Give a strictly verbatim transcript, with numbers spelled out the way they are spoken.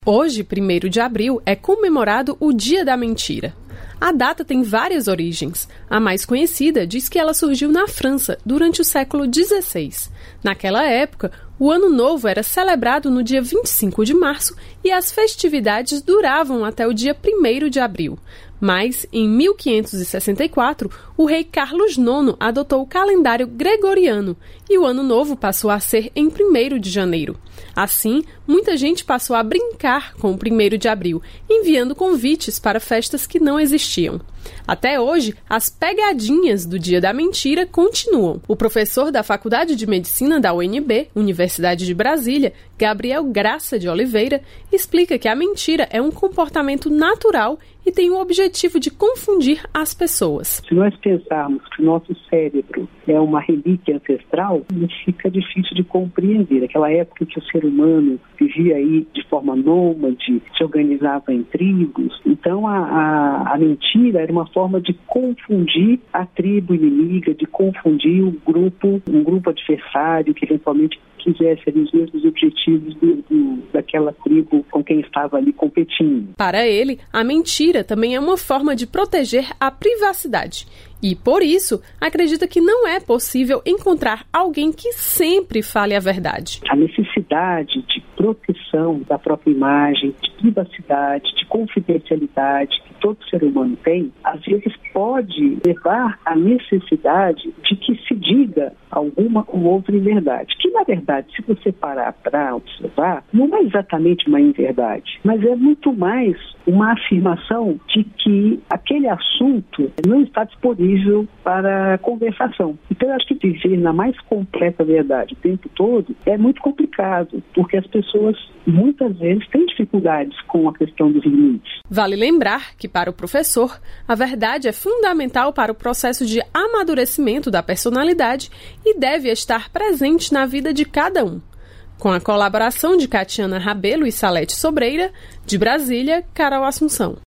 Hoje, primeiro de abril, é comemorado o Dia da Mentira. A data tem várias origens. A mais conhecida diz que ela surgiu na França, durante o século dezesseis. Naquela época, o Ano Novo era celebrado no dia vinte e cinco de março e as festividades duravam até o dia primeiro de abril. Mas, em mil quinhentos e sessenta e quatro, o rei Carlos nono adotou o calendário gregoriano e o Ano Novo passou a ser em primeiro de janeiro. Assim, muita gente passou a brincar com o primeiro de abril, enviando convites para festas que não existiam. Até hoje, as pegadinhas do Dia da Mentira continuam. O professor da Faculdade de Medicina da U N B, Universidade de Brasília, Gabriel Graça de Oliveira, explica que a mentira é um comportamento natural e tem o objetivo de confundir as pessoas. Se nós pensarmos que o nosso cérebro é uma relíquia ancestral, fica difícil de compreender. Aquela época que o ser humano vivia aí de forma nômade, se organizava em tribos. Então a, a, a mentira era uma forma de confundir a tribo inimiga, de confundir o grupo, um grupo adversário que eventualmente quisesse ali os mesmos objetivos do, do, daquela tribo com quem estava ali competindo. Para ele, a mentira também é uma forma de proteger a privacidade. E, por isso, acredita que não é possível encontrar alguém que sempre fale a verdade. A necessidade de proteção da própria imagem, de privacidade, de confidencialidade que todo ser humano tem, às vezes pode levar à necessidade de que se diga alguma ou outra inverdade. Que, na verdade, se você parar para observar, não é exatamente uma inverdade, mas é muito mais uma afirmação de que aquele assunto não está disponível para conversação. Então, eu acho que dizer na mais completa verdade o tempo todo é muito complicado, porque as pessoas muitas vezes têm dificuldades com a questão dos limites. Vale lembrar que, para o professor, a verdade é fundamental para o processo de amadurecimento da personalidade e deve estar presente na vida de cada um. Com a colaboração de Catiana Rabelo e Salete Sobreira, de Brasília, Carol Assunção.